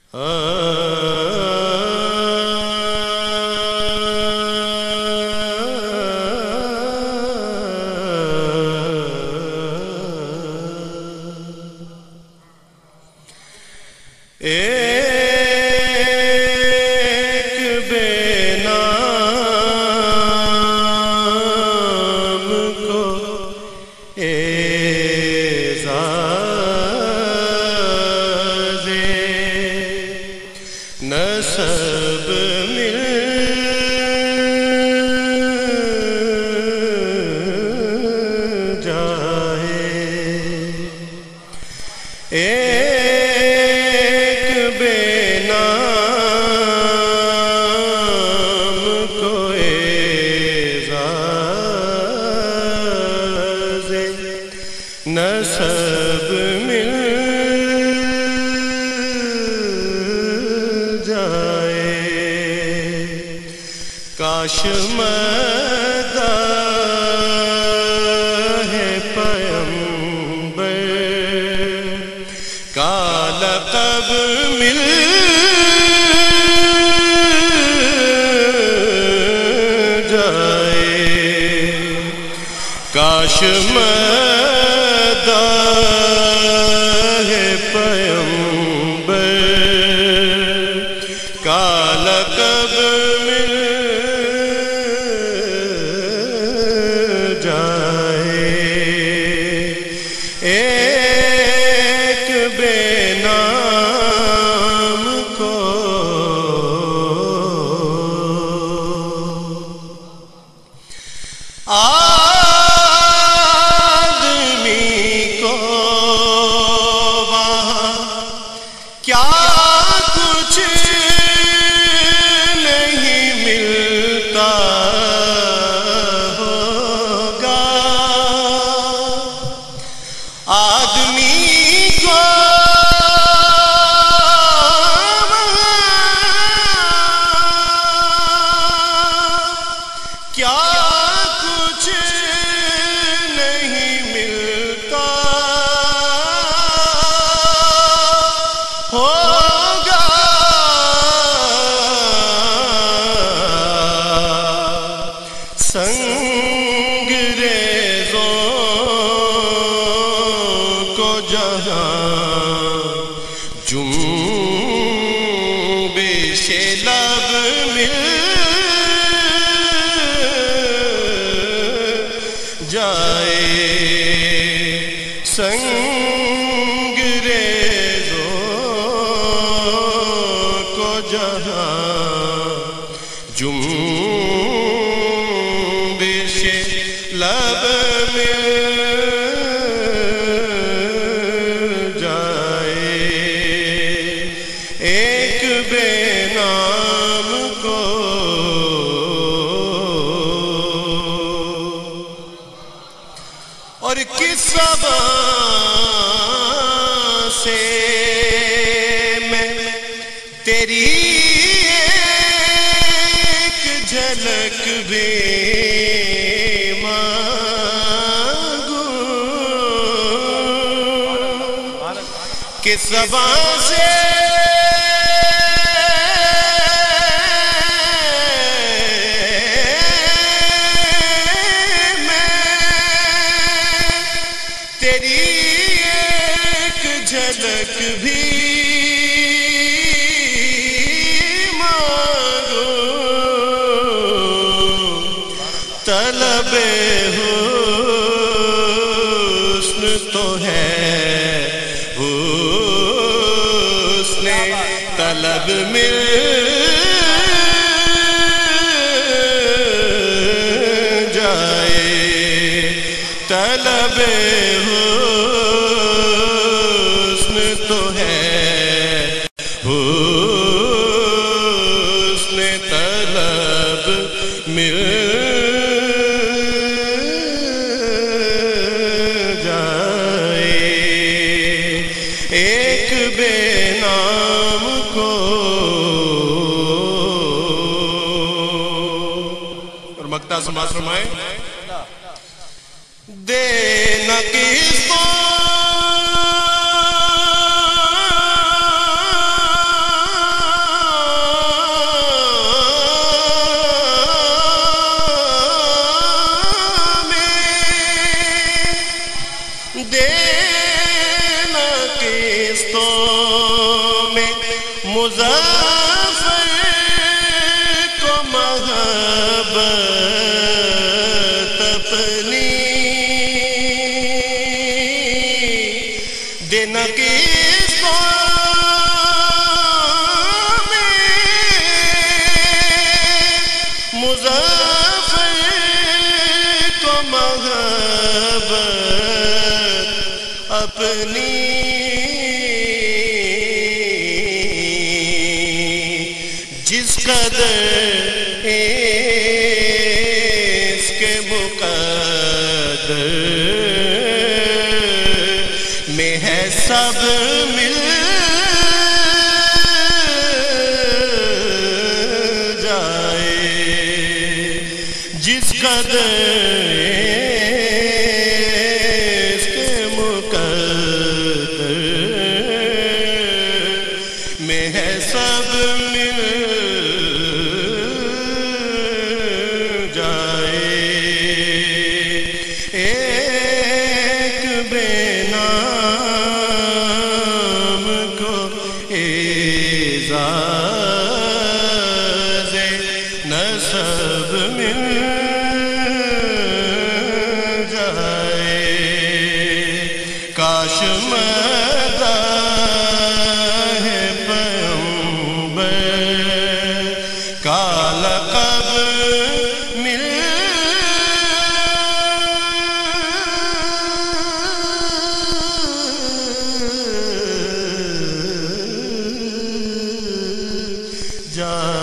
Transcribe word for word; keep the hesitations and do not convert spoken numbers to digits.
نسب مل جائے ایک بے نام کو اعزاز نسب مل کاش مداح پیمبر کا لقب مل جائے کاش مداح پیمبر کا لقب مل ایک بے نام کو آدمی کو وہاں کیا کچھ نہیں ملتا آدمی کو کیا کچھ نہیں ملتا ہوگا سنگ ریزوں جہاں جنبش لب مل جائے سنگ ریزوں کو جہاں جنبش لب مل ایک بے نام کو اور کس زبان سے میں تیری ایک جھلک بھی مانگوں کس زبان سے تیری ایک جھلک بھی مانگوں طلب حسن تو ہے حسن طلب مل جائے طلب حسن تو ہے حسن طلب مل جائے ایک بے نام کو اور مقطع سماعت فرمائیں دینا کس کو مظفر کو محبت اپنی دینا کس کو مظفر کو محبت اپنی جس قدر اس کے مقدر میں ہے سب مل جس قدر اس کے مقدر میں ہے سب مل جائے ایک بے نام کو اعزاز نسب مل کاش مداح پیغمبر کا لقب مل جائے